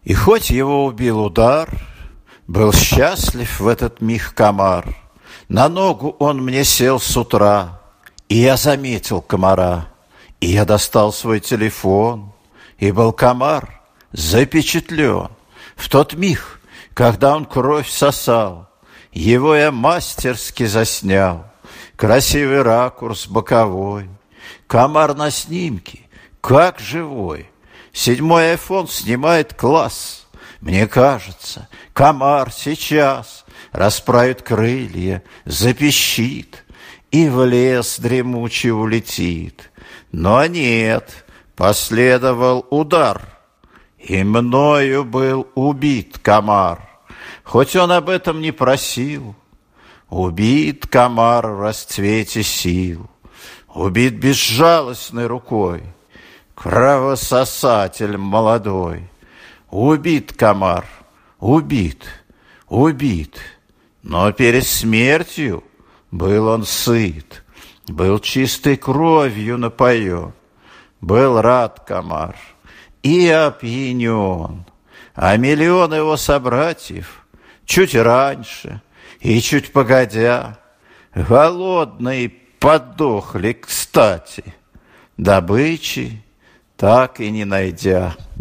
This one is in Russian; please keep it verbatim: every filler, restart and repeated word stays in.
И хоть его убил удар, был счастлив в этот миг комар. На ногу он мне сел с утра, и я заметил комара. И я достал свой телефон, и был комар запечатлен. В тот миг, когда он кровь сосал, его я мастерски заснял. Красивый ракурс боковой, комар на снимке, как живой. Седьмой айфон снимает класс. Мне кажется, комар сейчас расправит крылья, запищит и в лес дремучий улетит. Но нет, последовал удар, и мною был убит комар. Хоть он об этом не просил. Убит комар в расцвете сил, убит безжалостной рукой, кровососатель молодой. Убит комар, убит, убит, но перед смертью был он сыт, был чистой кровью напоен, был рад комар и опьянен. А миллион его собратьев чуть раньше и чуть погодя голодные подохли, кстати, добычи так и не найдя.